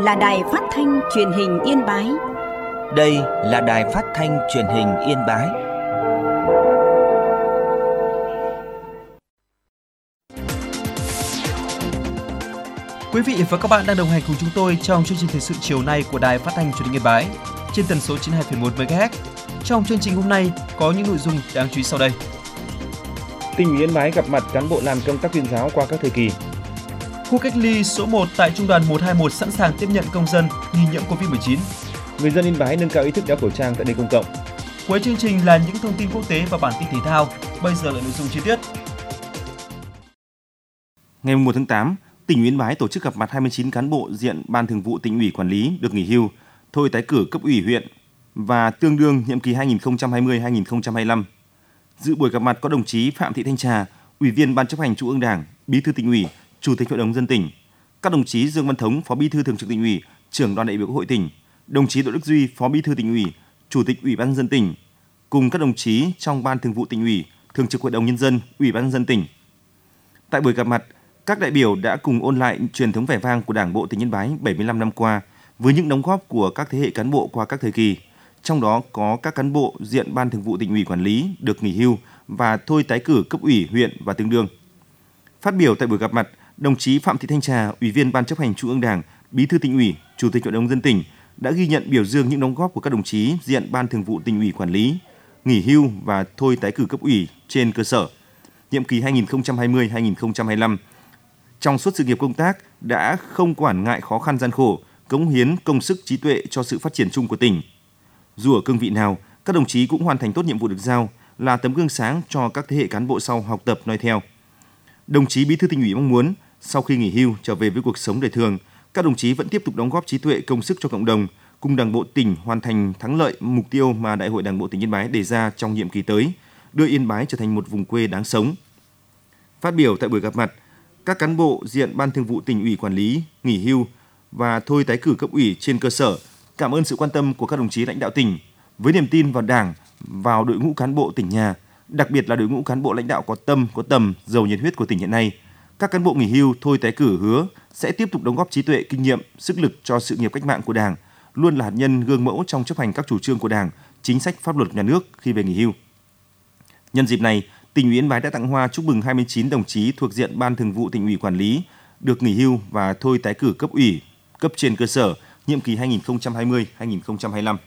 là Đài Phát thanh Truyền hình Yên Bái. Đây là Đài Phát thanh Truyền hình Yên Bái. Quý vị và các bạn đang đồng hành cùng chúng tôi trong chương trình thời sự chiều nay của Đài Phát thanh Truyền hình Yên Bái trên tần số 92,1 MHz. Trong chương trình hôm nay có những nội dung đáng chú ý sau đây. Tỉnh ủy Yên Bái gặp mặt cán bộ làm công tác tuyên giáo qua các thời kỳ. Khu cách ly số 1 tại Trung đoàn 121 sẵn sàng tiếp nhận công dân nghi nhiễm Covid-19. Người dân Yên Bái nâng cao ý thức đeo khẩu trang tại nơi công cộng. Cuối chương trình là những thông tin quốc tế và bản tin thể thao. Bây giờ là nội dung chi tiết. Ngày 1 tháng 8, tỉnh ủy Yên Bái tổ chức gặp mặt 29 cán bộ diện Ban Thường vụ Tỉnh ủy quản lý được nghỉ hưu, thôi tái cử cấp ủy huyện và tương đương nhiệm kỳ 2020-2025. Dự buổi gặp mặt có đồng chí Phạm Thị Thanh Trà, Ủy viên Ban Chấp hành Trung ương Đảng, Bí thư Tỉnh ủy, Chủ tịch Hội đồng nhân dân tỉnh, các đồng chí Dương Văn Thống, Phó Bí thư Thường trực Tỉnh ủy, Trưởng đoàn đại biểu Quốc hội tỉnh, đồng chí Đỗ Đức Duy, Phó Bí thư Tỉnh ủy, Chủ tịch Ủy ban nhân dân tỉnh, cùng các đồng chí trong Ban Thường vụ Tỉnh ủy, Thường trực Hội đồng nhân dân, Ủy ban nhân dân tỉnh. Tại buổi gặp mặt, các đại biểu đã cùng ôn lại truyền thống vẻ vang của Đảng bộ tỉnh Yên Bái 75 năm qua với những đóng góp của các thế hệ cán bộ qua các thời kỳ. Trong đó có các cán bộ diện Ban Thường vụ Tỉnh ủy quản lý được nghỉ hưu và thôi tái cử cấp ủy huyện và tương đương. Phát biểu tại buổi gặp mặt, đồng chí Phạm Thị Thanh Trà, Ủy viên Ban Chấp hành Trung ương Đảng, Bí thư Tỉnh ủy, Chủ tịch Hội đồng nhân dân tỉnh đã ghi nhận biểu dương những đóng góp của các đồng chí diện Ban Thường vụ Tỉnh ủy quản lý, nghỉ hưu và thôi tái cử cấp ủy trên cơ sở nhiệm kỳ 2020-2025. Trong suốt sự nghiệp công tác đã không quản ngại khó khăn gian khổ, cống hiến công sức trí tuệ cho sự phát triển chung của tỉnh. Dù ở cương vị nào, các đồng chí cũng hoàn thành tốt nhiệm vụ được giao, là tấm gương sáng cho các thế hệ cán bộ sau học tập noi theo. Đồng chí Bí thư Tỉnh ủy mong muốn sau khi nghỉ hưu trở về với cuộc sống đời thường, các đồng chí vẫn tiếp tục đóng góp trí tuệ công sức cho cộng đồng, cùng Đảng bộ tỉnh hoàn thành thắng lợi mục tiêu mà Đại hội Đảng bộ tỉnh Yên Bái đề ra trong nhiệm kỳ tới, đưa Yên Bái trở thành một vùng quê đáng sống. Phát biểu tại buổi gặp mặt, các cán bộ diện Ban Thường vụ Tỉnh ủy quản lý, nghỉ hưu và thôi tái cử cấp ủy trên cơ sở cảm ơn sự quan tâm của các đồng chí lãnh đạo tỉnh với niềm tin vào Đảng, vào đội ngũ cán bộ tỉnh nhà, đặc biệt là đội ngũ cán bộ lãnh đạo có tâm, có tầm, giàu nhiệt huyết của tỉnh hiện nay. Các cán bộ nghỉ hưu thôi tái cử hứa sẽ tiếp tục đóng góp trí tuệ, kinh nghiệm, sức lực cho sự nghiệp cách mạng của Đảng, luôn là hạt nhân gương mẫu trong chấp hành các chủ trương của Đảng, chính sách pháp luật nhà nước khi về nghỉ hưu. Nhân dịp này, Tỉnh ủy Yên Bái đã tặng hoa chúc mừng 29 đồng chí thuộc diện Ban Thường vụ Tỉnh ủy quản lý được nghỉ hưu và thôi tái cử cấp ủy, cấp trên cơ sở nhiệm kỳ 2020-2025.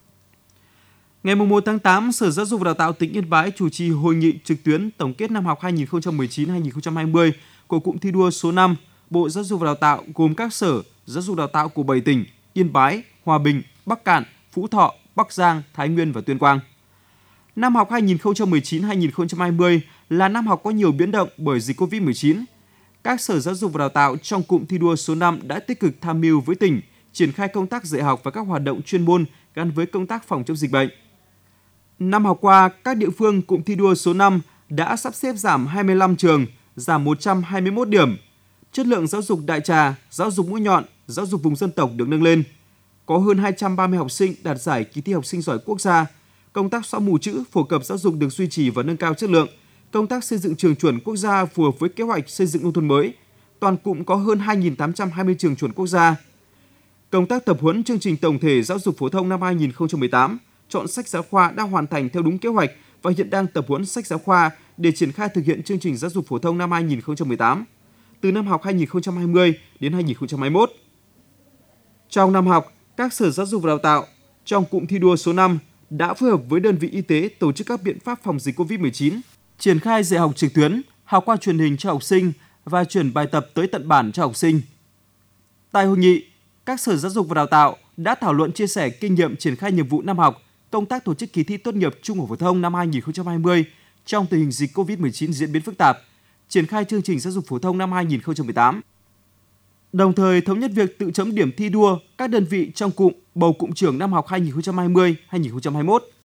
Ngày 1 tháng 8, Sở Giáo dục và Đào tạo tỉnh Yên Bái chủ trì hội nghị trực tuyến tổng kết năm học 2019-2020 của cụm thi đua số 5 Bộ Giáo dục và Đào tạo gồm các sở giáo dục đào tạo của 7 tỉnh Yên Bái, Hòa Bình, Bắc Kạn, Phú Thọ, Bắc Giang, Thái Nguyên và Tuyên Quang. Năm học 2019-2020 là năm học có nhiều biến động bởi dịch Covid-19. Các sở giáo dục và đào tạo trong cụm thi đua số 5 đã tích cực tham mưu với tỉnh triển khai công tác dạy học và các hoạt động chuyên môn gắn với công tác phòng chống dịch bệnh. Năm học qua, các địa phương cụm thi đua số 5 đã sắp xếp giảm 25 trường, giảm 121 điểm. Chất lượng giáo dục đại trà, giáo dục mũi nhọn, giáo dục vùng dân tộc được nâng lên. Có hơn 230 học sinh đạt giải kỳ thi học sinh giỏi quốc gia. Công tác xóa mù chữ, phổ cập giáo dục được duy trì và nâng cao chất lượng. Công tác xây dựng trường chuẩn quốc gia phù hợp với kế hoạch xây dựng nông thôn mới. Toàn cụm có hơn 2.820 trường chuẩn quốc gia. Công tác tập huấn chương trình tổng thể giáo dục phổ thông năm 2018, chọn sách giáo khoa đã hoàn thành theo đúng kế hoạch và hiện đang tập huấn sách giáo khoa để triển khai thực hiện chương trình giáo dục phổ thông năm 2018 từ năm học 2020 đến 2021. Trong năm học, các sở giáo dục và đào tạo trong cụm thi đua số 5 đã phối hợp với đơn vị y tế tổ chức các biện pháp phòng dịch Covid-19, triển khai dạy học trực tuyến, học qua truyền hình cho học sinh và chuyển bài tập tới tận bản cho học sinh. Tại hội nghị, các sở giáo dục và đào tạo đã thảo luận chia sẻ kinh nghiệm triển khai nhiệm vụ năm học, công tác tổ chức kỳ thi tốt nghiệp trung học phổ thông năm 2020 trong tình hình dịch Covid-19 diễn biến phức tạp, triển khai chương trình giáo dục phổ thông năm 2018. Đồng thời thống nhất việc tự chấm điểm thi đua các đơn vị trong cụm bầu cụm trưởng năm học 2020-2021.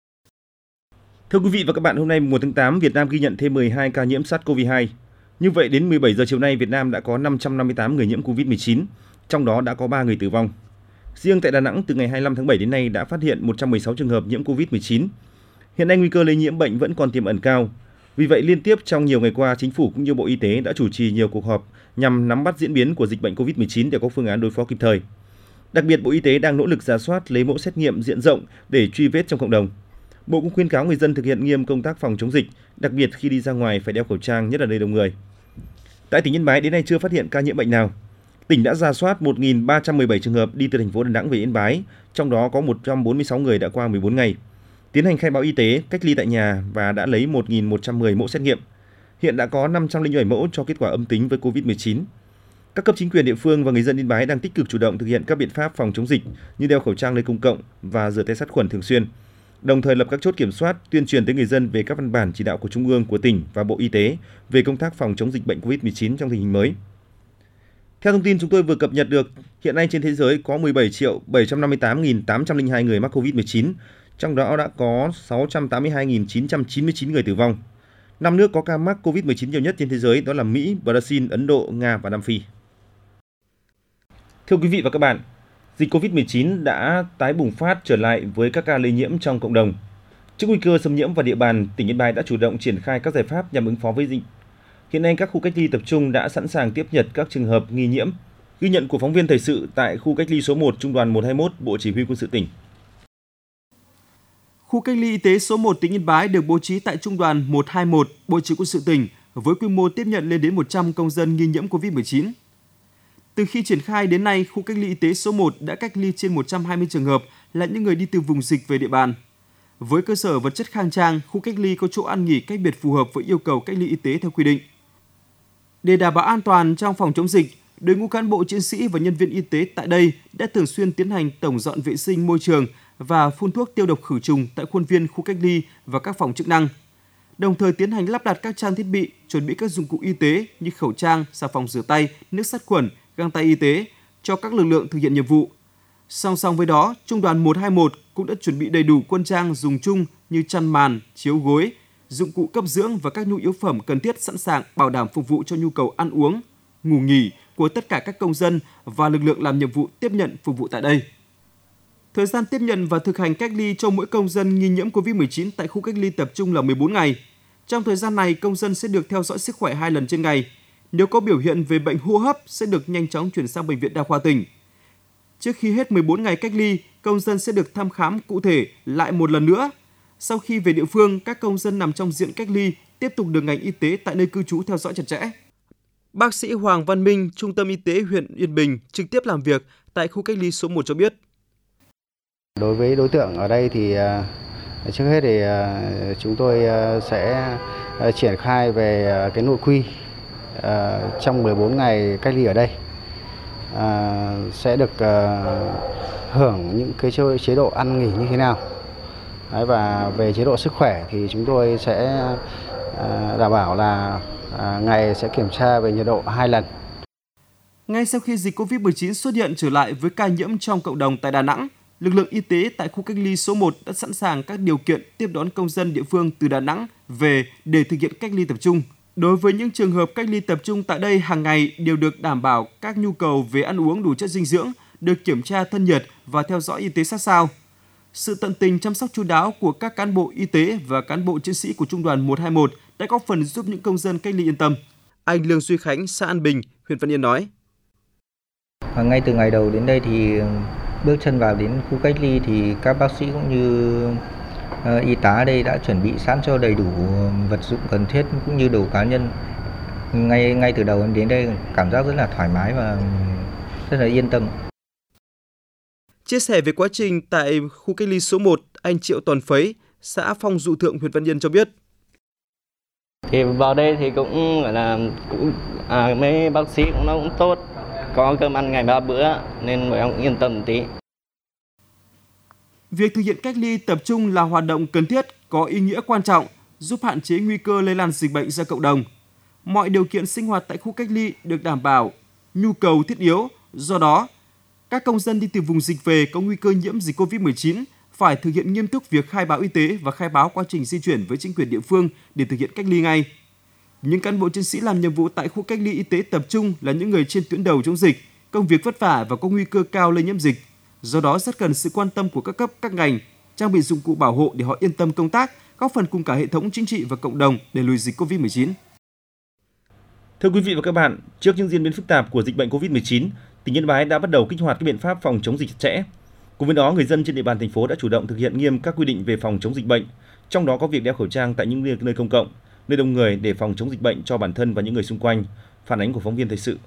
Thưa quý vị và các bạn, hôm nay 1 tháng 8, Việt Nam ghi nhận thêm 12 ca nhiễm SARS-CoV-2. Như vậy, đến 17 giờ chiều nay, Việt Nam đã có 558 người nhiễm COVID-19, trong đó đã có 3 người tử vong. Riêng tại Đà Nẵng, từ ngày 25 tháng 7 đến nay đã phát hiện 116 trường hợp nhiễm COVID-19. Hiện nay nguy cơ lây nhiễm bệnh vẫn còn tiềm ẩn cao. Vì vậy, liên tiếp trong nhiều ngày qua, Chính phủ cũng như Bộ Y tế đã chủ trì nhiều cuộc họp nhằm nắm bắt diễn biến của dịch bệnh COVID-19 để có phương án đối phó kịp thời. Đặc biệt, Bộ Y tế đang nỗ lực rà soát lấy mẫu xét nghiệm diện rộng để truy vết trong cộng đồng. Bộ cũng khuyến cáo người dân thực hiện nghiêm công tác phòng chống dịch, đặc biệt khi đi ra ngoài phải đeo khẩu trang, nhất là nơi đông người. Tại tỉnh Yên Bái đến nay chưa phát hiện ca nhiễm bệnh nào. Tỉnh đã rà soát 1.317 trường hợp đi từ thành phố Đà Nẵng về Yên Bái, trong đó có 146 người đã qua 14 ngày. Tiến hành khai báo y tế, cách ly tại nhà và đã lấy 1.110 mẫu xét nghiệm. Hiện đã có 507 mẫu cho kết quả âm tính với COVID-19. Các cấp chính quyền địa phương và người dân Yên Bái đang tích cực chủ động thực hiện các biện pháp phòng chống dịch như đeo khẩu trang nơi công cộng và rửa tay sát khuẩn thường xuyên. Đồng thời lập các chốt kiểm soát, tuyên truyền tới người dân về các văn bản chỉ đạo của Trung ương, của tỉnh và Bộ Y tế về công tác phòng chống dịch bệnh COVID-19 trong tình hình mới. Theo thông tin chúng tôi vừa cập nhật được, hiện nay trên thế giới có 17.758.802 người mắc COVID-19, trong đó đã có 682.999 người tử vong. 5 nước có ca mắc COVID-19 nhiều nhất trên thế giới đó là Mỹ, Brazil, Ấn Độ, Nga và Nam Phi. Thưa quý vị và các bạn, dịch COVID-19 đã tái bùng phát trở lại với các ca lây nhiễm trong cộng đồng. Trước nguy cơ xâm nhiễm vào địa bàn, tỉnh Yên Bái đã chủ động triển khai các giải pháp nhằm ứng phó với dịch. Hiện nay các khu cách ly tập trung đã sẵn sàng tiếp nhận các trường hợp nghi nhiễm. Ghi nhận của phóng viên thời sự tại khu cách ly số 1 Trung đoàn 121 Bộ Chỉ huy Quân sự tỉnh. Khu cách ly y tế số 1 tỉnh Yên Bái được bố trí tại Trung đoàn 121 Bộ Chỉ huy Quân sự tỉnh với quy mô tiếp nhận lên đến 100 công dân nghi nhiễm COVID-19. Từ khi triển khai đến nay, khu cách ly y tế số 1 đã cách ly trên 120 trường hợp là những người đi từ vùng dịch về địa bàn. Với cơ sở vật chất khang trang, khu cách ly có chỗ ăn nghỉ cách biệt phù hợp với yêu cầu cách ly y tế theo quy định. Để đảm bảo an toàn trong phòng chống dịch, đội ngũ cán bộ chiến sĩ và nhân viên y tế tại đây đã thường xuyên tiến hành tổng dọn vệ sinh môi trường và phun thuốc tiêu độc khử trùng tại khuôn viên khu cách ly và các phòng chức năng. Đồng thời tiến hành lắp đặt các trang thiết bị, chuẩn bị các dụng cụ y tế như khẩu trang, xà phòng rửa tay, nước sát khuẩn, găng tay y tế cho các lực lượng thực hiện nhiệm vụ. Song song với đó, Trung đoàn 121 cũng đã chuẩn bị đầy đủ quân trang dùng chung như chăn màn, chiếu gối, dụng cụ cấp dưỡng và các nhu yếu phẩm cần thiết sẵn sàng bảo đảm phục vụ cho nhu cầu ăn uống, ngủ nghỉ của tất cả các công dân và lực lượng làm nhiệm vụ tiếp nhận phục vụ tại đây. Thời gian tiếp nhận và thực hành cách ly cho mỗi công dân nghi nhiễm COVID-19 tại khu cách ly tập trung là 14 ngày. Trong thời gian này, công dân sẽ được theo dõi sức khỏe 2 lần trên ngày. Nếu có biểu hiện về bệnh hô hấp sẽ được nhanh chóng chuyển sang bệnh viện đa khoa tỉnh. Trước khi hết 14 ngày cách ly, công dân sẽ được thăm khám cụ thể lại một lần nữa. Sau khi về địa phương, các công dân nằm trong diện cách ly tiếp tục được ngành y tế tại nơi cư trú theo dõi chặt chẽ. Bác sĩ Hoàng Văn Minh, Trung tâm Y tế huyện Yên Bình trực tiếp làm việc tại khu cách ly số 1 cho biết. Đối với đối tượng ở đây thì trước hết thì chúng tôi sẽ triển khai về cái nội quy trong 14 ngày cách ly ở đây sẽ được hưởng những cái chế độ ăn nghỉ như thế nào. Và về chế độ sức khỏe thì chúng tôi sẽ đảm bảo là ngày sẽ kiểm tra về nhiệt độ 2 lần. Ngay sau khi dịch COVID-19 xuất hiện trở lại với ca nhiễm trong cộng đồng tại Đà Nẵng, lực lượng y tế tại khu cách ly số 1 đã sẵn sàng các điều kiện tiếp đón công dân địa phương từ Đà Nẵng về để thực hiện cách ly tập trung. Đối với những trường hợp cách ly tập trung tại đây hàng ngày đều được đảm bảo các nhu cầu về ăn uống đủ chất dinh dưỡng, được kiểm tra thân nhiệt và theo dõi y tế sát sao. Sự tận tình chăm sóc chu đáo của các cán bộ y tế và cán bộ chiến sĩ của Trung đoàn 121 đã góp phần giúp những công dân cách ly yên tâm. Anh Lương Duy Khánh, xã An Bình, huyện Văn Yên nói. Ngay từ ngày đầu đến đây thì bước chân vào đến khu cách ly thì các bác sĩ cũng như y tá đây đã chuẩn bị sẵn cho đầy đủ vật dụng cần thiết cũng như đồ cá nhân. Ngay từ đầu em đến đây cảm giác rất là thoải mái và rất là yên tâm. Chia sẻ về quá trình tại khu cách ly số 1, anh Triệu Toàn Phấy, xã Phong Dụ Thượng, huyện Văn Yên cho biết. Thì vào đây thì cũng gọi là mấy bác sĩ cũng tốt, có cơm ăn ngày 3 bữa nên bọn em cũng yên tâm một tí. Việc thực hiện cách ly tập trung là hoạt động cần thiết, có ý nghĩa quan trọng, giúp hạn chế nguy cơ lây lan dịch bệnh ra cộng đồng. Mọi điều kiện sinh hoạt tại khu cách ly được đảm bảo, nhu cầu thiết yếu, do đó, các công dân đi từ vùng dịch về có nguy cơ nhiễm dịch COVID-19 phải thực hiện nghiêm túc việc khai báo y tế và khai báo quá trình di chuyển với chính quyền địa phương để thực hiện cách ly ngay. Những cán bộ chiến sĩ làm nhiệm vụ tại khu cách ly y tế tập trung là những người trên tuyến đầu chống dịch, công việc vất vả và có nguy cơ cao lây nhiễm dịch. Do đó rất cần sự quan tâm của các cấp, các ngành, trang bị dụng cụ bảo hộ để họ yên tâm công tác, góp phần cùng cả hệ thống chính trị và cộng đồng để lùi dịch COVID-19. Thưa quý vị và các bạn, trước những diễn biến phức tạp của dịch bệnh COVID-19, tỉnh Yên Bái đã bắt đầu kích hoạt các biện pháp phòng chống dịch chặt chẽ. Cùng với đó, người dân trên địa bàn thành phố đã chủ động thực hiện nghiêm các quy định về phòng chống dịch bệnh, trong đó có việc đeo khẩu trang tại những nơi công cộng, nơi đông người để phòng chống dịch bệnh cho bản thân và những người xung quanh. Phản ánh của phóng viên thời sự.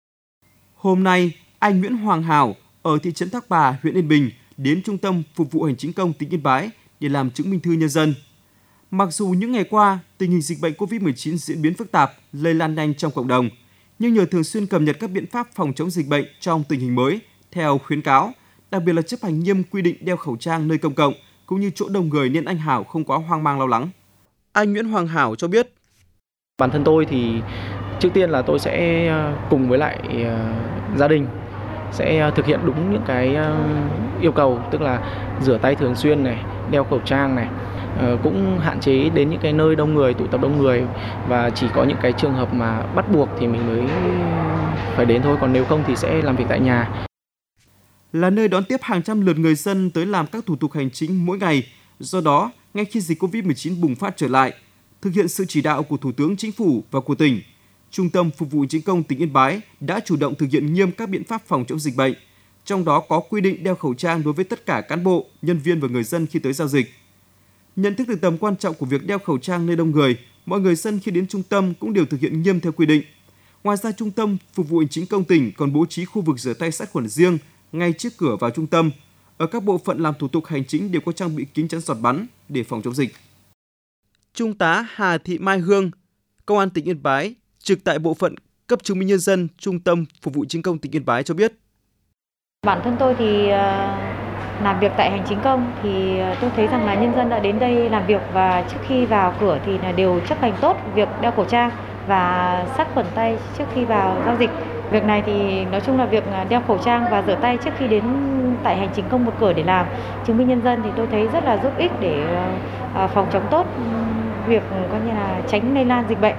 Hôm nay, anh Nguyễn Hoàng Hảo ở thị trấn Thác Bà, huyện Yên Bình đến Trung tâm Phục vụ Hành chính công tỉnh Yên Bái để làm chứng minh thư nhân dân. Mặc dù những ngày qua, tình hình dịch bệnh COVID-19 diễn biến phức tạp, lây lan nhanh trong cộng đồng, nhưng nhờ thường xuyên cập nhật các biện pháp phòng chống dịch bệnh trong tình hình mới theo khuyến cáo, đặc biệt là chấp hành nghiêm quy định đeo khẩu trang nơi công cộng cũng như chỗ đông người, nên anh Hảo không quá hoang mang lo lắng. Anh Nguyễn Hoàng Hảo cho biết: Bản thân tôi thì trước tiên là tôi sẽ cùng với lại gia đình sẽ thực hiện đúng những cái yêu cầu, tức là rửa tay thường xuyên này, đeo khẩu trang này, cũng hạn chế đến những cái nơi đông người, tụ tập đông người, và chỉ có những cái trường hợp mà bắt buộc thì mình mới phải đến thôi, còn nếu không thì sẽ làm việc tại nhà. Là nơi đón tiếp hàng trăm lượt người dân tới làm các thủ tục hành chính mỗi ngày, do đó, ngay khi dịch COVID-19 bùng phát trở lại, thực hiện sự chỉ đạo của Thủ tướng Chính phủ và của tỉnh, Trung tâm Phục vụ Hành chính công tỉnh Yên Bái đã chủ động thực hiện nghiêm các biện pháp phòng chống dịch bệnh, trong đó có quy định đeo khẩu trang đối với tất cả cán bộ, nhân viên và người dân khi tới giao dịch. Nhận thức được tầm quan trọng của việc đeo khẩu trang nơi đông người, mọi người dân khi đến trung tâm cũng đều thực hiện nghiêm theo quy định. Ngoài ra, Trung tâm Phục vụ Hành chính công tỉnh còn bố trí khu vực rửa tay sát khuẩn riêng ngay trước cửa vào trung tâm. Ở các bộ phận làm thủ tục hành chính đều có trang bị kính chắn giọt bắn để phòng chống dịch. Trung tá Hà Thị Mai Hương, Công an tỉnh Yên Bái, trực tại bộ phận cấp chứng minh nhân dân Trung tâm Phục vụ Hành chính công tỉnh Yên Bái cho biết: Bản thân tôi thì làm việc tại hành chính công thì tôi thấy rằng là nhân dân đã đến đây làm việc và trước khi vào cửa thì là đều chấp hành tốt việc đeo khẩu trang và sát khuẩn tay trước khi vào giao dịch. Việc này thì nói chung là việc đeo khẩu trang và rửa tay trước khi đến tại hành chính công một cửa để làm chứng minh nhân dân thì tôi thấy rất là giúp ích để phòng chống tốt việc coi như là tránh lây lan dịch bệnh.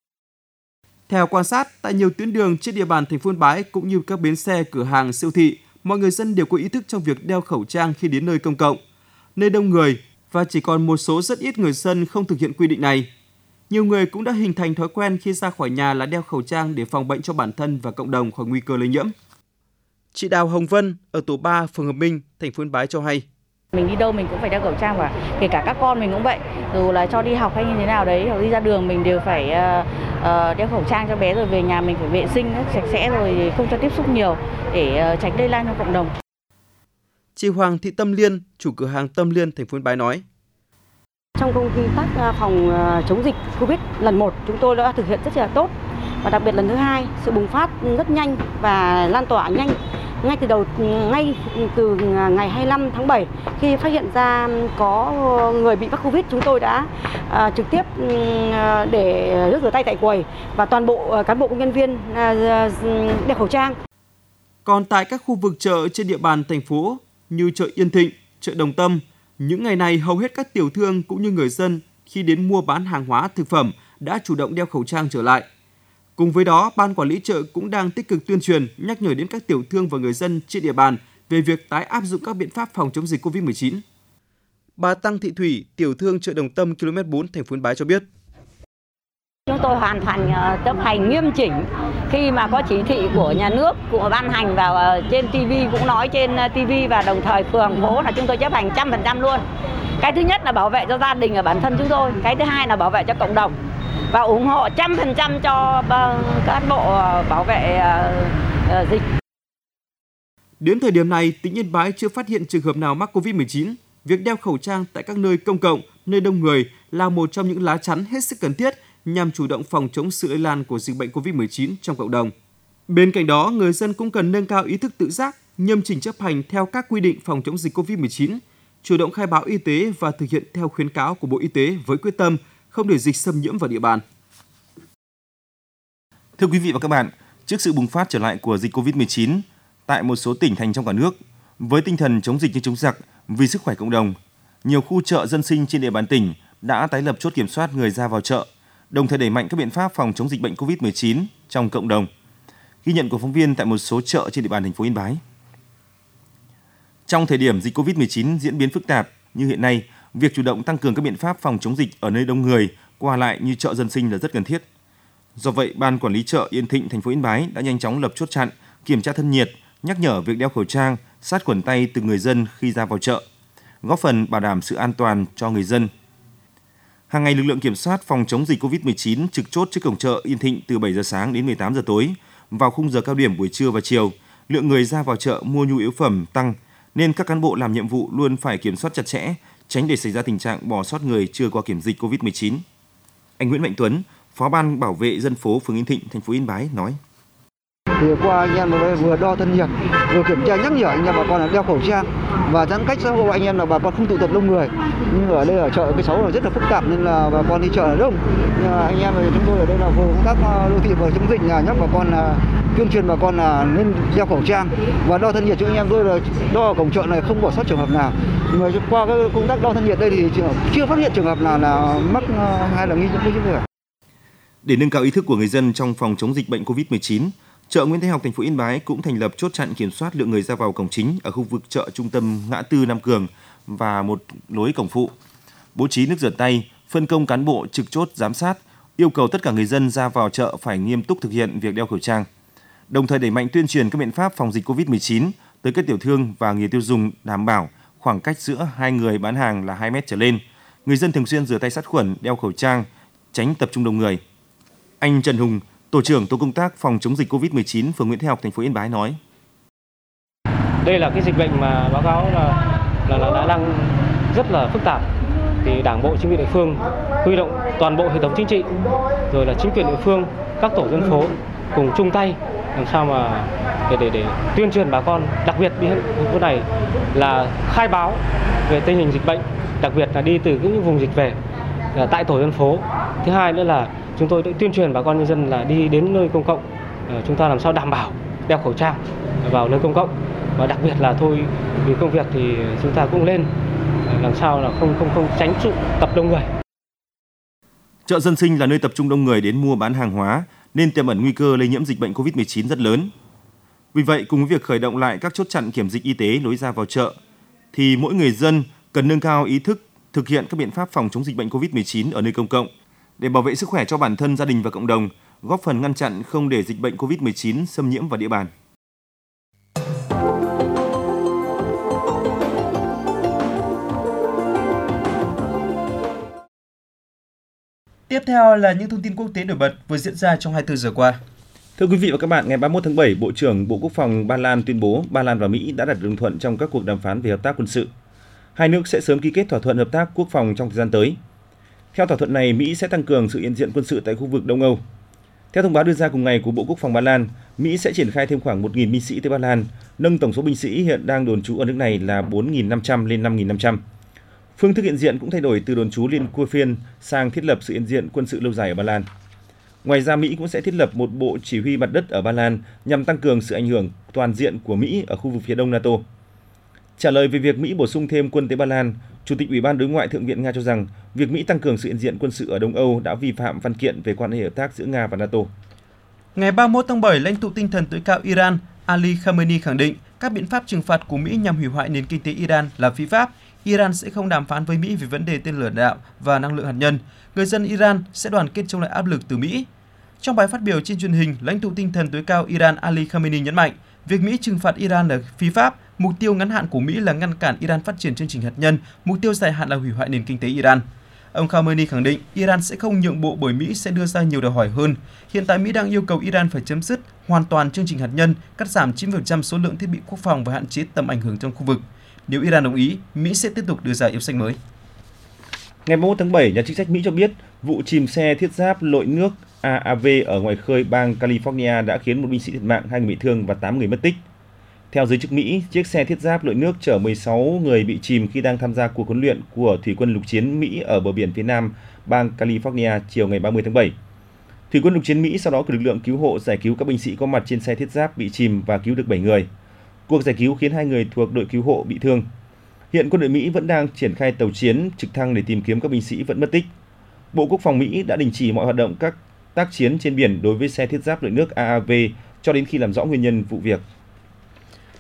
Theo quan sát, tại nhiều tuyến đường trên địa bàn thành phố Yên Bái cũng như các bến xe, cửa hàng, siêu thị, mọi người dân đều có ý thức trong việc đeo khẩu trang khi đến nơi công cộng, nơi đông người, và chỉ còn một số rất ít người dân không thực hiện quy định này. Nhiều người cũng đã hình thành thói quen khi ra khỏi nhà là đeo khẩu trang để phòng bệnh cho bản thân và cộng đồng khỏi nguy cơ lây nhiễm. Chị Đào Hồng Vân ở tổ 3 phường Hợp Minh, thành phố Yên Bái cho hay: Mình đi đâu mình cũng phải đeo khẩu trang, và kể cả các con mình cũng vậy, dù là cho đi học hay như thế nào đấy, hoặc đi ra đường mình đều phải đeo khẩu trang cho bé, rồi về nhà mình phải vệ sinh sạch sẽ rồi không cho tiếp xúc nhiều để tránh lây lan trong cộng đồng. Chị Hoàng Thị Tâm Liên, chủ cửa hàng Tâm Liên, thành phố Yên Bái nói: Trong công tác phòng chống dịch Covid lần 1 chúng tôi đã thực hiện rất là tốt, và đặc biệt lần thứ 2 sự bùng phát rất nhanh và lan tỏa nhanh. Ngay từ ngày 25 tháng 7 khi phát hiện ra có người bị mắc Covid, chúng tôi đã trực tiếp để rửa tay tại quầy và toàn bộ cán bộ công nhân viên đeo khẩu trang. Còn tại các khu vực chợ trên địa bàn thành phố như chợ Yên Thịnh, chợ Đồng Tâm, những ngày này hầu hết các tiểu thương cũng như người dân khi đến mua bán hàng hóa thực phẩm đã chủ động đeo khẩu trang trở lại. Cùng với đó, Ban Quản lý chợ cũng đang tích cực tuyên truyền, nhắc nhở đến các tiểu thương và người dân trên địa bàn về việc tái áp dụng các biện pháp phòng chống dịch COVID-19. Bà Tăng Thị Thủy, tiểu thương chợ Đồng Tâm km 4 thành phố Yên Bái cho biết: Chúng tôi hoàn thành chấp hành nghiêm chỉnh khi mà có chỉ thị của nhà nước của ban hành vào trên TV, cũng nói trên TV, và đồng thời phường phố là chúng tôi chấp hành 100% luôn. Cái thứ nhất là bảo vệ cho gia đình và bản thân chúng tôi, cái thứ hai là bảo vệ cho cộng đồng và ủng hộ 100% cho cán bộ bảo vệ dịch. Đến thời điểm này, tỉnh Yên Bái chưa phát hiện trường hợp nào mắc COVID-19. Việc đeo khẩu trang tại các nơi công cộng, nơi đông người là một trong những lá chắn hết sức cần thiết nhằm chủ động phòng chống sự lây lan của dịch bệnh COVID-19 trong cộng đồng. Bên cạnh đó, người dân cũng cần nâng cao ý thức tự giác, nghiêm chỉnh chấp hành theo các quy định phòng chống dịch COVID-19, chủ động khai báo y tế và thực hiện theo khuyến cáo của Bộ Y tế với quyết tâm không để dịch xâm nhiễm vào địa bàn. Thưa quý vị và các bạn, trước sự bùng phát trở lại của dịch COVID-19 tại một số tỉnh thành trong cả nước, với tinh thần chống dịch như chống giặc vì sức khỏe cộng đồng, nhiều khu chợ dân sinh trên địa bàn tỉnh đã tái lập chốt kiểm soát người ra vào chợ, đồng thời đẩy mạnh các biện pháp phòng chống dịch bệnh COVID-19 trong cộng đồng. Ghi nhận của phóng viên tại một số chợ trên địa bàn thành phố Yên Bái. Trong thời điểm dịch COVID-19 diễn biến phức tạp như hiện nay, việc chủ động tăng cường các biện pháp phòng chống dịch ở nơi đông người, qua lại như chợ dân sinh là rất cần thiết. Do vậy, Ban Quản lý chợ Yên Thịnh, thành phố Yên Bái đã nhanh chóng lập chốt chặn, kiểm tra thân nhiệt, nhắc nhở việc đeo khẩu trang, sát khuẩn tay từ người dân khi ra vào chợ, góp phần bảo đảm sự an toàn cho người dân. Hàng ngày, lực lượng kiểm soát phòng chống dịch COVID-19 trực chốt trước cổng chợ Yên Thịnh từ 7 giờ sáng đến 18 giờ tối. Vào khung giờ cao điểm buổi trưa và chiều, lượng người ra vào chợ mua nhu yếu phẩm tăng, nên các cán bộ làm nhiệm vụ luôn phải kiểm soát chặt chẽ, tránh để xảy ra tình trạng bỏ sót người chưa qua kiểm dịch COVID-19. Anh Nguyễn Mạnh Tuấn, Phó ban bảo vệ dân phố phường Yên Thịnh, thành phố Yên Bái nói: Thì qua anh em vừa đo thân nhiệt, vừa kiểm tra nhắc nhở anh em bà con là đeo khẩu trang và giãn cách xã hội, anh em là bà con không tụ tập đông người. Nhưng ở đây ở chợ cái 6 là rất là phức tạp nên là bà con đi chợ là đông. Nhưng mà anh em chúng tôi ở đây là vừa công tác đô thị vừa chống dịch, là nhắc bà con là tuyên truyền bà con là nên đeo khẩu trang và đo thân nhiệt cho anh em tôi là đo ở cổng chợ này không bỏ sót trường hợp nào. Nhưng mà qua cái công tác đo thân nhiệt đây thì chưa phát hiện trường hợp nào là mắc hay là nghi nhiễm virus. Để nâng cao ý thức của người dân trong phòng chống dịch bệnh COVID-19, chợ Nguyễn Thái Học, thành phố Yên Bái cũng thành lập chốt chặn kiểm soát lượng người ra vào cổng chính ở khu vực chợ trung tâm ngã tư Nam Cường và một lối cổng phụ. Bố trí nước rửa tay, phân công cán bộ trực chốt giám sát, yêu cầu tất cả người dân ra vào chợ phải nghiêm túc thực hiện việc đeo khẩu trang. Đồng thời đẩy mạnh tuyên truyền các biện pháp phòng dịch COVID-19 tới các tiểu thương và người tiêu dùng, đảm bảo khoảng cách giữa hai người bán hàng là 2 mét trở lên. Người dân thường xuyên rửa tay sát khuẩn, đeo khẩu trang, tránh tập trung đông người. Anh Trần Hùng, Tổ trưởng Tổ công tác phòng chống dịch COVID-19 phường Nguyễn Thái Học, thành phố Yên Bái nói: Đây là cái dịch bệnh mà báo cáo là đang rất là phức tạp. Thì Đảng bộ, chính quyền địa phương huy động toàn bộ hệ thống chính trị, rồi là chính quyền địa phương, các tổ dân phố cùng chung tay làm sao mà để tuyên truyền bà con, đặc biệt đi chỗ này là khai báo về tình hình dịch bệnh, đặc biệt là đi từ những vùng dịch về tại tổ dân phố. Thứ hai nữa là chúng tôi đã tuyên truyền bà con nhân dân là đi đến nơi công cộng, chúng ta làm sao đảm bảo đeo khẩu trang vào nơi công cộng, và đặc biệt là thôi vì công việc thì chúng ta cũng lên làm sao là không tránh sự tập đông người. Chợ dân sinh là nơi tập trung đông người đến mua bán hàng hóa nên tiềm ẩn nguy cơ lây nhiễm dịch bệnh COVID-19 rất lớn. Vì vậy, cùng với việc khởi động lại các chốt chặn kiểm dịch y tế lối ra vào chợ, thì mỗi người dân cần nâng cao ý thức thực hiện các biện pháp phòng chống dịch bệnh COVID-19 ở nơi công cộng để bảo vệ sức khỏe cho bản thân, gia đình và cộng đồng, góp phần ngăn chặn không để dịch bệnh COVID-19 xâm nhiễm vào địa bàn. Tiếp theo là những thông tin quốc tế nổi bật vừa diễn ra trong 24 giờ qua. Thưa quý vị và các bạn, ngày 31 tháng 7, Bộ trưởng Bộ Quốc phòng Ba Lan tuyên bố Ba Lan và Mỹ đã đạt đồng thuận trong các cuộc đàm phán về hợp tác quân sự. Hai nước sẽ sớm ký kết thỏa thuận hợp tác quốc phòng trong thời gian tới. Theo thỏa thuận này, Mỹ sẽ tăng cường sự hiện diện quân sự tại khu vực Đông Âu. Theo thông báo đưa ra cùng ngày của Bộ Quốc phòng Ba Lan, Mỹ sẽ triển khai thêm khoảng 1.000 binh sĩ tới Ba Lan, nâng tổng số binh sĩ hiện đang đồn trú ở nước này là 4.500 lên 5.500. Phương thức hiện diện cũng thay đổi từ đồn trú liên phiên sang thiết lập sự hiện diện quân sự lâu dài ở Ba Lan. Ngoài ra, Mỹ cũng sẽ thiết lập một bộ chỉ huy mặt đất ở Ba Lan nhằm tăng cường sự ảnh hưởng toàn diện của Mỹ ở khu vực phía đông NATO. Trả lời về việc Mỹ bổ sung thêm quân tới Ba Lan, Chủ tịch Ủy ban Đối ngoại Thượng viện Nga cho rằng việc Mỹ tăng cường sự hiện diện quân sự ở Đông Âu đã vi phạm văn kiện về quan hệ hợp tác giữa Nga và NATO. Ngày 31 tháng 7, lãnh tụ tinh thần tối cao Iran Ali Khamenei khẳng định các biện pháp trừng phạt của Mỹ nhằm hủy hoại nền kinh tế Iran là phi pháp. Iran sẽ không đàm phán với Mỹ về vấn đề tên lửa đạn đạo và năng lượng hạt nhân. Người dân Iran sẽ đoàn kết chống lại áp lực từ Mỹ. Trong bài phát biểu trên truyền hình, lãnh tụ tinh thần tối cao Iran Ali Khamenei nhấn mạnh, việc Mỹ trừng phạt Iran là phi pháp. Mục tiêu ngắn hạn của Mỹ là ngăn cản Iran phát triển chương trình hạt nhân, mục tiêu dài hạn là hủy hoại nền kinh tế Iran. Ông Khamenei khẳng định Iran sẽ không nhượng bộ bởi Mỹ sẽ đưa ra nhiều đòi hỏi hơn. Hiện tại Mỹ đang yêu cầu Iran phải chấm dứt hoàn toàn chương trình hạt nhân, cắt giảm 90% số lượng thiết bị quốc phòng và hạn chế tầm ảnh hưởng trong khu vực. Nếu Iran đồng ý, Mỹ sẽ tiếp tục đưa ra yêu sách mới. Ngày 31 tháng 7, nhà chức trách Mỹ cho biết vụ chìm xe thiết giáp lội nước AAV ở ngoài khơi bang California đã khiến một binh sĩ thiệt mạng, 2 người bị thương và 8 người mất tích. Theo giới chức Mỹ, chiếc xe thiết giáp lội nước chở 16 người bị chìm khi đang tham gia cuộc huấn luyện của Thủy quân lục chiến Mỹ ở bờ biển phía nam bang California chiều ngày 30 tháng 7. Thủy quân lục chiến Mỹ sau đó cử lực lượng cứu hộ giải cứu các binh sĩ có mặt trên xe thiết giáp bị chìm và cứu được 7 người. Cuộc giải cứu khiến 2 người thuộc đội cứu hộ bị thương. Hiện quân đội Mỹ vẫn đang triển khai tàu chiến, trực thăng để tìm kiếm các binh sĩ vẫn mất tích. Bộ Quốc phòng Mỹ đã đình chỉ mọi hoạt động các tác chiến trên biển đối với xe thiết giáp lội nước AAV cho đến khi làm rõ nguyên nhân vụ việc.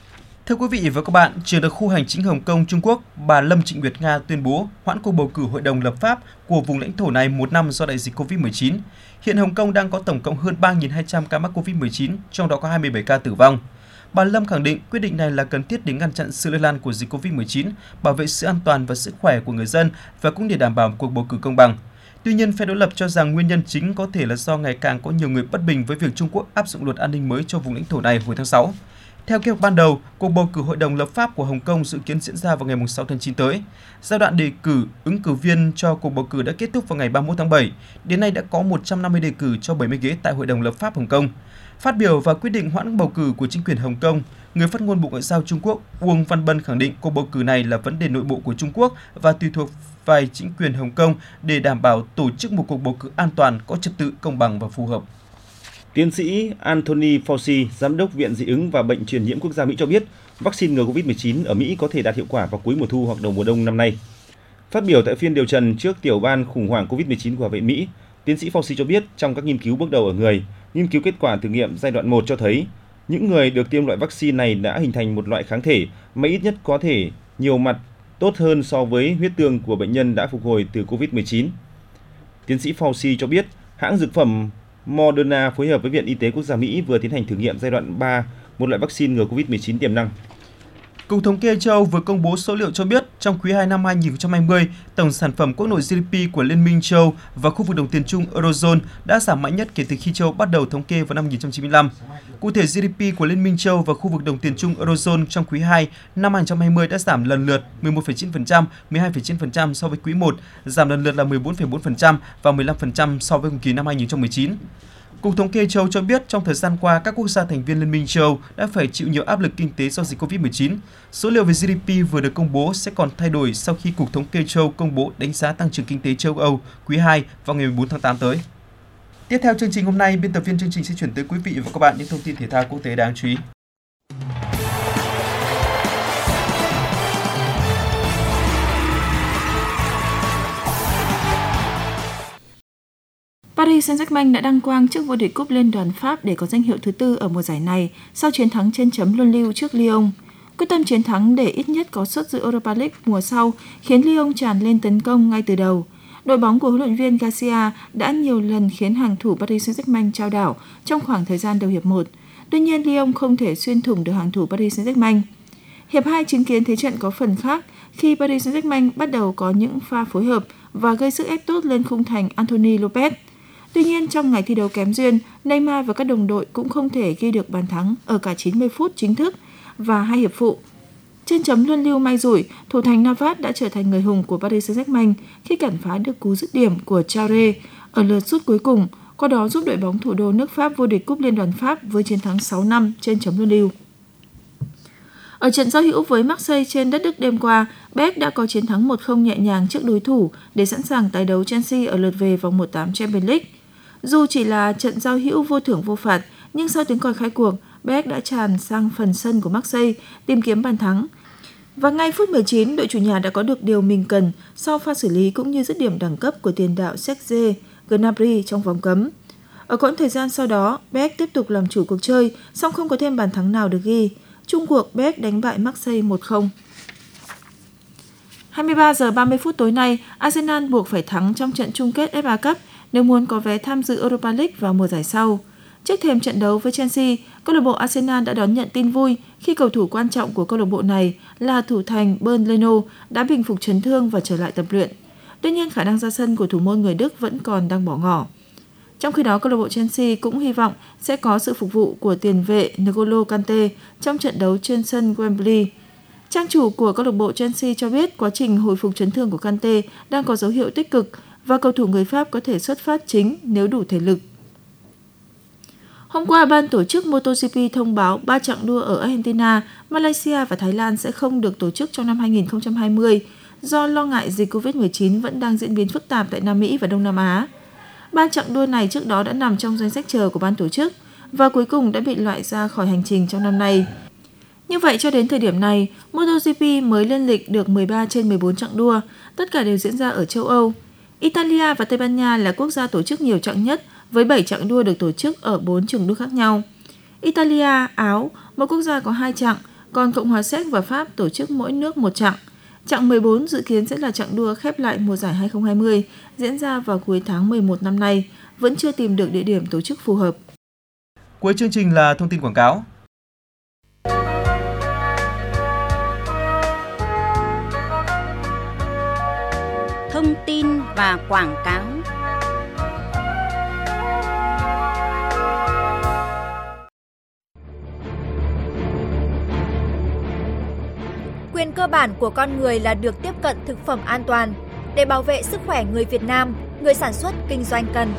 Thưa quý vị và các bạn, Trưởng đặc khu hành chính Hồng Kông, Trung Quốc, bà Lâm Trịnh Nguyệt Nga tuyên bố hoãn cuộc bầu cử Hội đồng lập pháp của vùng lãnh thổ này một năm do đại dịch COVID-19. Hiện Hồng Kông đang có tổng cộng hơn 3.200 ca mắc COVID-19, trong đó có 27 ca tử vong. Bà Lâm khẳng định quyết định này là cần thiết để ngăn chặn sự lây lan của dịch COVID-19, bảo vệ sự an toàn và sức khỏe của người dân và cũng để đảm bảo cuộc bầu cử công bằng. Tuy nhiên, phe đối lập cho rằng nguyên nhân chính có thể là do ngày càng có nhiều người bất bình với việc Trung Quốc áp dụng luật an ninh mới cho vùng lãnh thổ này hồi tháng 6. Theo kế hoạch ban đầu, cuộc bầu cử Hội đồng lập pháp của Hồng Kông dự kiến diễn ra vào ngày 6 tháng 9 tới. Giai đoạn đề cử ứng cử viên cho cuộc bầu cử đã kết thúc vào ngày 31 tháng 7. Đến nay đã có 150 đề cử cho 70 ghế tại Hội đồng lập pháp Hồng Kông. Phát biểu và quyết định hoãn bầu cử của chính quyền Hồng Kông, người phát ngôn Bộ Ngoại giao Trung Quốc Uông Văn Bân khẳng định cuộc bầu cử này là vấn đề nội bộ của Trung Quốc và tùy thuộc vào chính quyền Hồng Kông để đảm bảo tổ chức một cuộc bầu cử an toàn, có trật tự, công bằng và phù hợp. Tiến sĩ Anthony Fauci, Giám đốc Viện Dị ứng và Bệnh truyền nhiễm quốc gia Mỹ cho biết, vaccine ngừa COVID-19 ở Mỹ có thể đạt hiệu quả vào cuối mùa thu hoặc đầu mùa đông năm nay. Phát biểu tại phiên điều trần trước tiểu ban khủng hoảng COVID-19 của Hạ viện Mỹ, tiến sĩ Fauci cho biết trong các nghiên cứu bước đầu ở người, nghiên cứu kết quả thử nghiệm giai đoạn 1 cho thấy những người được tiêm loại vaccine này đã hình thành một loại kháng thể mà ít nhất có thể nhiều mặt tốt hơn so với huyết tương của bệnh nhân đã phục hồi từ COVID-19. Tiến sĩ Fauci cho biết, hãng dược phẩm Moderna phối hợp với Viện Y tế Quốc gia Mỹ vừa tiến hành thử nghiệm giai đoạn 3 một loại vaccine ngừa COVID-19 tiềm năng. Cục Thống kê châu Âu vừa công bố số liệu cho biết trong quý 2 năm 2020, tổng sản phẩm quốc nội GDP của Liên minh châu Âu và khu vực đồng tiền chung Eurozone đã giảm mạnh nhất kể từ khi châu Âu bắt đầu thống kê vào năm 1995. Cụ thể, GDP của Liên minh châu Âu và khu vực đồng tiền chung Eurozone trong quý 2 năm 2020 đã giảm lần lượt 11,9%, 12,9% so với quý 1, giảm lần lượt là 14,4% và 15% so với cùng kỳ năm 2019. Cục Thống kê châu Âu cho biết trong thời gian qua, các quốc gia thành viên Liên minh châu Âu đã phải chịu nhiều áp lực kinh tế do dịch COVID-19. Số liệu về GDP vừa được công bố sẽ còn thay đổi sau khi Cục Thống kê châu Âu công bố đánh giá tăng trưởng kinh tế châu Âu quý 2 vào ngày 14 tháng 8 tới. Tiếp theo chương trình hôm nay, biên tập viên chương trình sẽ chuyển tới quý vị và các bạn những thông tin thể thao quốc tế đáng chú ý. Paris Saint-Germain đã đăng quang chức vô địch cúp Liên đoàn Pháp để có danh hiệu thứ tư ở mùa giải này sau chiến thắng trên chấm luân lưu trước Lyon. Quyết tâm chiến thắng để ít nhất có suất dự Europa League mùa sau khiến Lyon tràn lên tấn công ngay từ đầu. Đội bóng của huấn luyện viên Garcia đã nhiều lần khiến hàng thủ Paris Saint-Germain chao đảo trong khoảng thời gian đầu hiệp 1. Tuy nhiên, Lyon không thể xuyên thủng được hàng thủ Paris Saint-Germain. Hiệp 2 chứng kiến thế trận có phần khác khi Paris Saint-Germain bắt đầu có những pha phối hợp và gây sức ép tốt lên khung thành Anthony Lopez. Tuy nhiên, trong ngày thi đấu kém duyên, Neymar và các đồng đội cũng không thể ghi được bàn thắng ở cả 90 phút chính thức và 2 hiệp phụ. Trên chấm luân lưu may rủi, thủ thành Navas đã trở thành người hùng của Paris Saint-Germain khi cản phá được cú dứt điểm của Traoré ở lượt sút cuối cùng, qua đó giúp đội bóng thủ đô nước Pháp vô địch cúp Liên đoàn Pháp với chiến thắng 6-5 trên chấm luân lưu. Ở trận giao hữu với Marseille trên đất Đức đêm qua, Beck đã có chiến thắng 1-0 nhẹ nhàng trước đối thủ để sẵn sàng tái đấu Chelsea ở lượt về vòng 1/8 Champions League. Dù chỉ là trận giao hữu vô thưởng vô phạt, nhưng sau tiếng còi khai cuộc, Beck đã tràn sang phần sân của Marseille tìm kiếm bàn thắng. Và ngay phút 19, đội chủ nhà đã có được điều mình cần sau pha xử lý cũng như dứt điểm đẳng cấp của tiền đạo Serge Gnabry trong vòng cấm. Ở quãng thời gian sau đó, Beck tiếp tục làm chủ cuộc chơi, song không có thêm bàn thắng nào được ghi. Chung cuộc, Beck đánh bại Marseille 1-0. 23 giờ 30 phút tối nay, Arsenal buộc phải thắng trong trận chung kết FA Cup nếu muốn có vé tham dự Europa League vào mùa giải sau. Trước thềm trận đấu với Chelsea, câu lạc bộ Arsenal đã đón nhận tin vui khi cầu thủ quan trọng của câu lạc bộ này là thủ thành Bernd Leno đã bình phục chấn thương và trở lại tập luyện. Tuy nhiên, khả năng ra sân của thủ môn người Đức vẫn còn đang bỏ ngỏ. Trong khi đó, câu lạc bộ Chelsea cũng hy vọng sẽ có sự phục vụ của tiền vệ N'Golo Kante trong trận đấu trên sân Wembley. Trang chủ của câu lạc bộ Chelsea cho biết quá trình hồi phục chấn thương của Kante đang có dấu hiệu tích cực và cầu thủ người Pháp có thể xuất phát chính nếu đủ thể lực. Hôm qua, ban tổ chức MotoGP thông báo 3 chặng đua ở Argentina, Malaysia và Thái Lan sẽ không được tổ chức trong năm 2020 do lo ngại dịch COVID-19 vẫn đang diễn biến phức tạp tại Nam Mỹ và Đông Nam Á. 3 chặng đua này trước đó đã nằm trong danh sách chờ của ban tổ chức và cuối cùng đã bị loại ra khỏi hành trình trong năm nay. Như vậy, cho đến thời điểm này, MotoGP mới lên lịch được 13 trên 14 chặng đua, tất cả đều diễn ra ở châu Âu. Italia và Tây Ban Nha là quốc gia tổ chức nhiều chặng nhất với 7 chặng đua được tổ chức ở 4 trường đua khác nhau. Italia, Áo, một quốc gia có 2 chặng, còn Cộng hòa Séc và Pháp tổ chức mỗi nước một chặng. Chặng 14 dự kiến sẽ là chặng đua khép lại mùa giải 2020, diễn ra vào cuối tháng 11 năm nay, vẫn chưa tìm được địa điểm tổ chức phù hợp. Cuối chương trình là thông tin quảng cáo. Thông tin và quảng cáo. Quyền cơ bản của con người là được tiếp cận thực phẩm an toàn. Để bảo vệ sức khỏe người Việt Nam, người sản xuất kinh doanh cần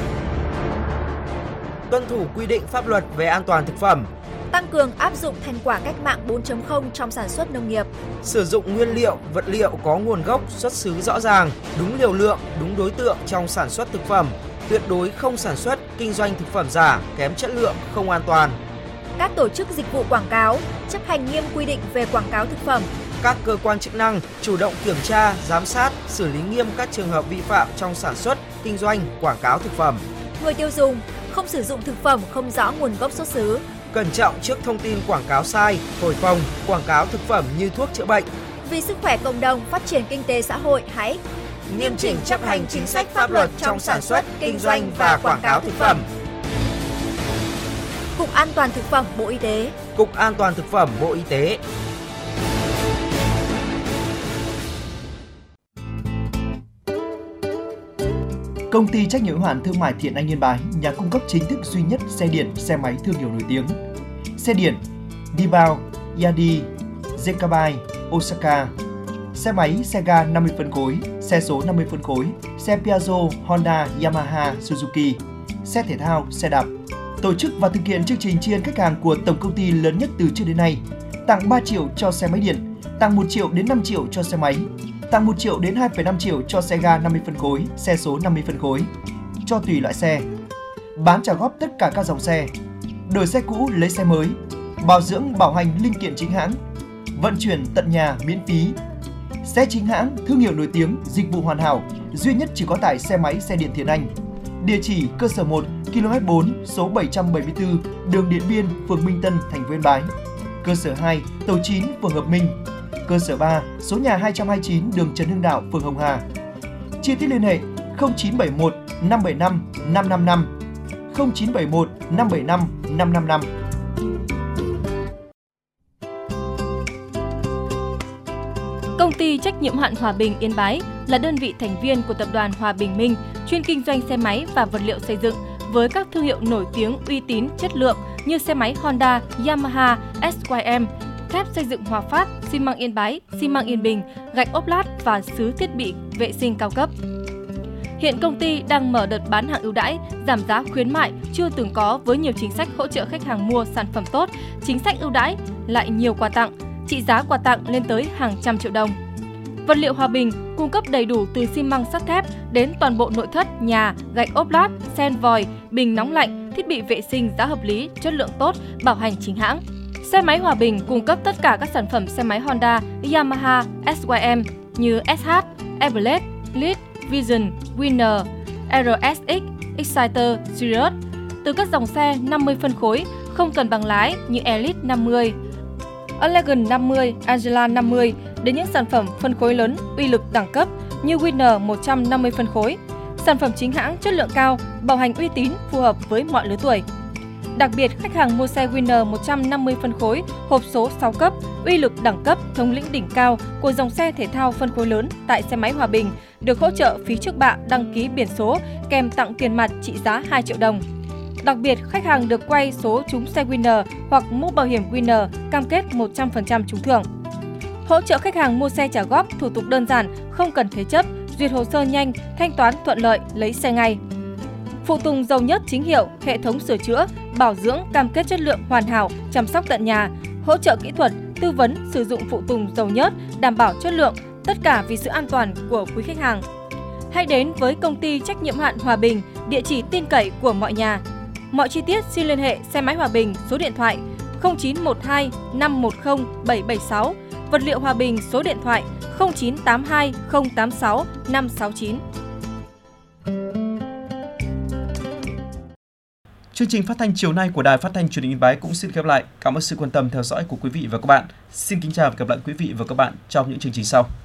tuân thủ quy định pháp luật về an toàn thực phẩm, tăng cường áp dụng thành quả cách mạng 4.0 trong sản xuất nông nghiệp, sử dụng nguyên liệu, vật liệu có nguồn gốc, xuất xứ rõ ràng, đúng liều lượng, đúng đối tượng trong sản xuất thực phẩm, tuyệt đối không sản xuất, kinh doanh thực phẩm giả, kém chất lượng, không an toàn. Các tổ chức dịch vụ quảng cáo chấp hành nghiêm quy định về quảng cáo thực phẩm. Các cơ quan chức năng chủ động kiểm tra, giám sát, xử lý nghiêm các trường hợp vi phạm trong sản xuất, kinh doanh, quảng cáo thực phẩm. Người tiêu dùng không sử dụng thực phẩm không rõ nguồn gốc xuất xứ. Cẩn trọng trước thông tin quảng cáo sai, thổi phồng, quảng cáo thực phẩm như thuốc chữa bệnh. Vì sức khỏe cộng đồng, phát triển kinh tế xã hội, hãy nghiêm chỉnh chấp hành chính sách pháp luật trong sản xuất, kinh doanh và quảng cáo thực phẩm. Cục An toàn thực phẩm Bộ Y tế. Cục An toàn thực phẩm Bộ Y tế. Công ty trách nhiệm hữu hạn thương mại Thiện Anh Yên Bái, nhà cung cấp chính thức duy nhất xe điện, xe máy thương hiệu nổi tiếng. Xe điện Dibao, Yadi, Zekabai, Osaka. Xe máy, xe ga 50 phân khối, xe số 50 phân khối, xe Piaggio, Honda, Yamaha, Suzuki. Xe thể thao, xe đạp. Tổ chức và thực hiện chương trình tri ân khách hàng của tổng công ty lớn nhất từ trước đến nay. Tặng 3 triệu cho xe máy điện, tặng 1 triệu đến 5 triệu cho xe máy, tặng 1 triệu đến 2,5 triệu cho xe ga 50 phân khối, xe số 50 phân khối, cho tùy loại xe. Bán trả góp tất cả các dòng xe. Đổi xe cũ lấy xe mới. Bảo dưỡng bảo hành linh kiện chính hãng. Vận chuyển tận nhà miễn phí. Xe chính hãng, thương hiệu nổi tiếng, dịch vụ hoàn hảo, duy nhất chỉ có tại xe máy xe điện Thiện Anh. Địa chỉ cơ sở 1, km 4, số 774, đường Điện Biên, phường Minh Tân, thành phố Yên Bái. Cơ sở 2, tổ 9, phường Hợp Minh. Cơ sở 3, số nhà 229, đường Trần Hưng Đạo, phường Hồng Hà. Chi tiết liên hệ 0971 575 555, 0971 575 555. Công ty trách nhiệm hữu hạn Hòa Bình Yên Bái là đơn vị thành viên của tập đoàn Hòa Bình Minh, chuyên kinh doanh xe máy và vật liệu xây dựng với các thương hiệu nổi tiếng uy tín, chất lượng như xe máy Honda, Yamaha, SYM, thép xây dựng Hòa Phát, xi măng Yên Bái, xi măng Yên Bình, gạch ốp lát và sứ thiết bị vệ sinh cao cấp. Hiện công ty đang mở đợt bán hàng ưu đãi, giảm giá khuyến mại chưa từng có với nhiều chính sách hỗ trợ khách hàng mua sản phẩm tốt, chính sách ưu đãi, lại nhiều quà tặng, trị giá quà tặng lên tới hàng trăm triệu đồng. Vật liệu Hòa Bình cung cấp đầy đủ từ xi măng sắt thép đến toàn bộ nội thất, nhà, gạch ốp lát, sen vòi, bình nóng lạnh, thiết bị vệ sinh giá hợp lý, chất lượng tốt, bảo hành chính hãng. Xe máy Hòa Bình cung cấp tất cả các sản phẩm xe máy Honda, Yamaha, SYM như SH, Airblade, Lead, Vision, Winner, RSX, Exciter, Sirius. Từ các dòng xe 50 phân khối, không cần bằng lái như Elite 50, Elegant 50, Angela 50 đến những sản phẩm phân khối lớn, uy lực đẳng cấp như Winner 150 phân khối. Sản phẩm chính hãng chất lượng cao, bảo hành uy tín, phù hợp với mọi lứa tuổi. Đặc biệt, khách hàng mua xe Winner 150 phân khối, hộp số 6 cấp, uy lực đẳng cấp, thống lĩnh đỉnh cao của dòng xe thể thao phân khối lớn tại xe máy Hòa Bình được hỗ trợ phí trước bạ đăng ký biển số kèm tặng tiền mặt trị giá 2 triệu đồng. Đặc biệt, khách hàng được quay số trúng xe Winner hoặc mũ bảo hiểm Winner cam kết 100% trúng thưởng. Hỗ trợ khách hàng mua xe trả góp, thủ tục đơn giản, không cần thế chấp, duyệt hồ sơ nhanh, thanh toán thuận lợi, lấy xe ngay. Phụ tùng dầu nhớt chính hiệu, hệ thống sửa chữa, bảo dưỡng, cam kết chất lượng hoàn hảo, chăm sóc tận nhà, hỗ trợ kỹ thuật, tư vấn sử dụng phụ tùng dầu nhớt, đảm bảo chất lượng, tất cả vì sự an toàn của quý khách hàng. Hãy đến với công ty trách nhiệm hữu hạn Hòa Bình, địa chỉ tin cậy của mọi nhà. Mọi chi tiết xin liên hệ xe máy Hòa Bình số điện thoại 0912 510 776, vật liệu Hòa Bình số điện thoại 0982 086 569. Chương trình phát thanh chiều nay của Đài Phát thanh Truyền hình Yên Bái cũng xin khép lại. Cảm ơn sự quan tâm theo dõi của quý vị và các bạn. Xin kính chào và gặp lại quý vị và các bạn trong những chương trình sau.